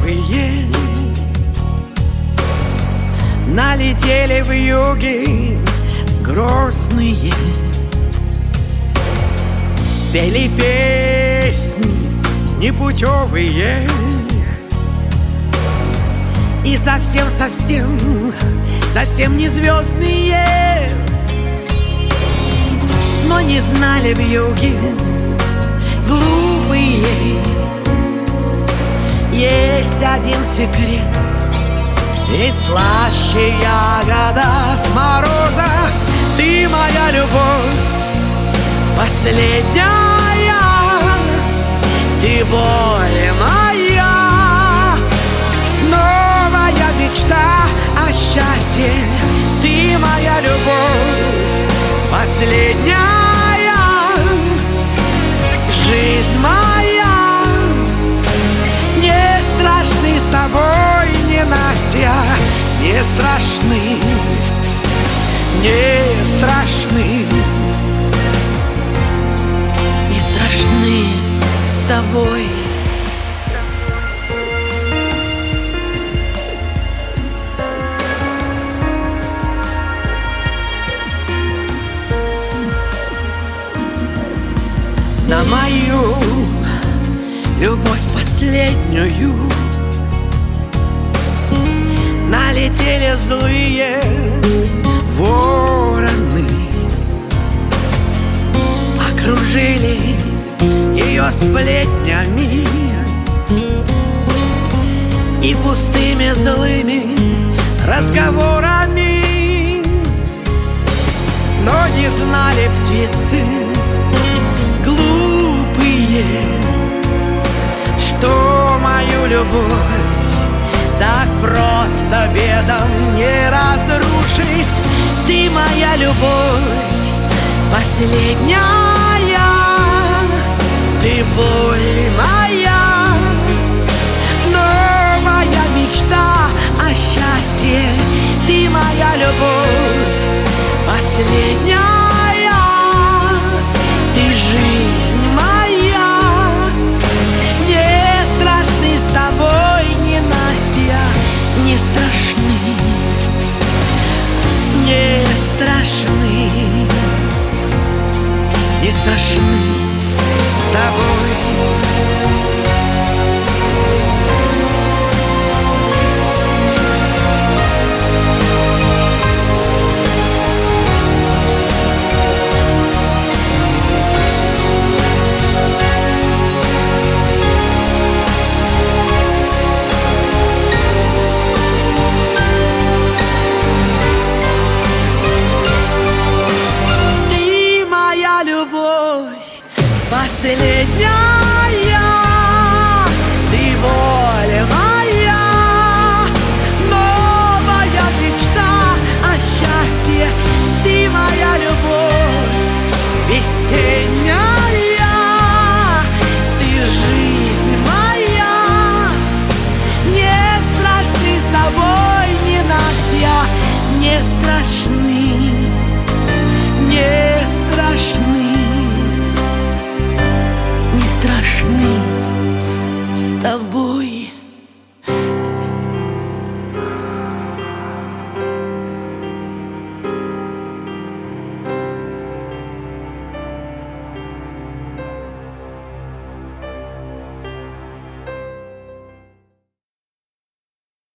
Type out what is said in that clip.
непутевые налетели в юге грозные, пели песни непутевые и совсем не звездные, но не знали в юге глупые. Есть один секрет, ведь слаще ягода с мороза. Ты моя любовь последняя, ты боль моя, новая мечта о счастье. Ты моя любовь последняя, жизнь моя. Не страшны с тобой ненастья, не страшны, не страшны, не страшны с тобой. На мою любовь последнюю налетели злые вороны, окружили ее сплетнями и пустыми злыми разговорами. Но не знали птицы глупые, что мою любовь так просто бедом не разрушить. Ты моя любовь последняя, ты боль моя, новая мечта о счастье. Ты моя любовь последняя, ты жизнь моя. Не страшны с тобой ненастья, не страшны, не страшны, не страшны с тобой. Последняя, ты воля моя, новая мечта о счастье. Ты моя любовь весенняя, ты жизнь моя. Не страшны с тобой ненастья, не страшны.